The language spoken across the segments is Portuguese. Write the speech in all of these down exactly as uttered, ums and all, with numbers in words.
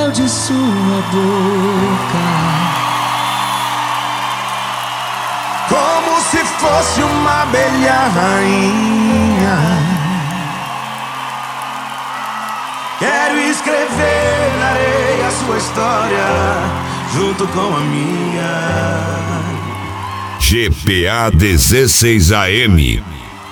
mel de sua boca, como se fosse uma abelha rainha. Quero escrever na areia a sua história, junto com a minha. G P A dezesseis A M.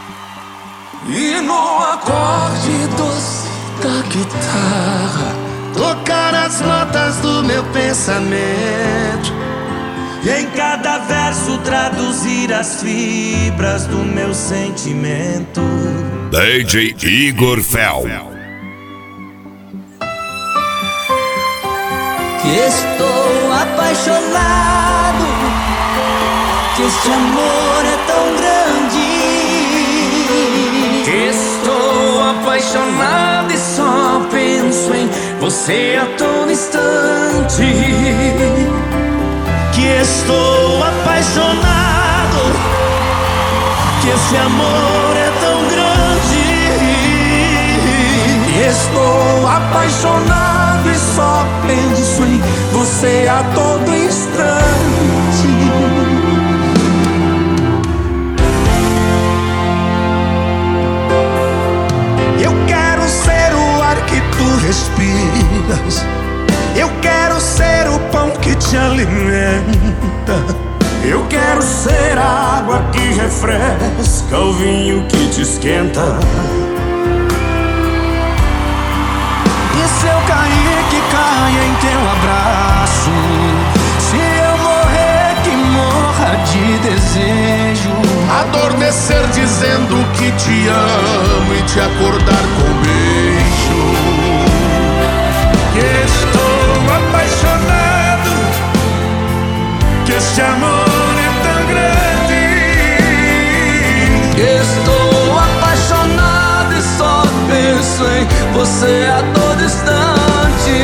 e no acorde doce da guitarra tocar as notas do meu pensamento, e em cada verso traduzir as fibras do meu sentimento. D J Igor Fel. Que estou apaixonado, que este amor é tão grande. Que estou apaixonado e só penso em você a todo instante. que estou apaixonado, que esse amor é tão grande. Que estou apaixonado e só penso em você a todo instante. Eu quero ser o ar que tu respiras, eu quero ser o pão que te alimenta, eu quero ser a água que refresca, o vinho que te esquenta. e se eu cair, que caia em teu abraço, Se eu morrer, que morra de desejo. adormecer dizendo que te amo e te acordar com um beijo. Que estou apaixonado, que este amor é tão grande. Que estou apaixonado e só penso em você a todo instante.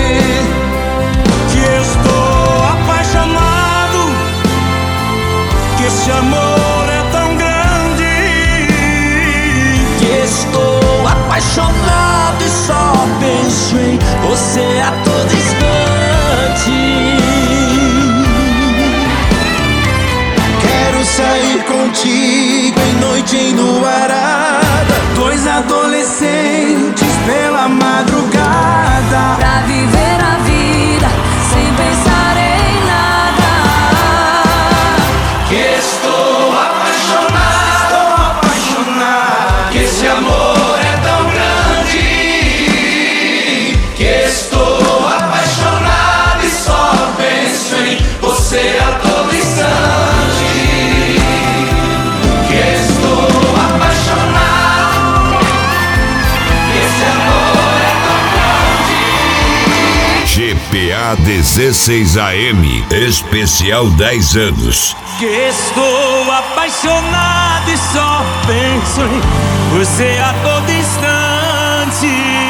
Que estou apaixonado, que este amor é tão grande. Que estou apaixonado e só penso em você a todo instante. Quero sair contigo em noite enluarada, Dois adolescentes pela madrugada, Pra viver a vida sem pensar em nada. que estou apaixonado, apaixonado, que esse amor é tão grande. Que estou apaixonado e só penso em você a todo instante. Que estou apaixonado, que esse amor é tão grande. G P A dezesseis A M. Especial dez anos. Que estou apaixonado e só penso em você a todo instante.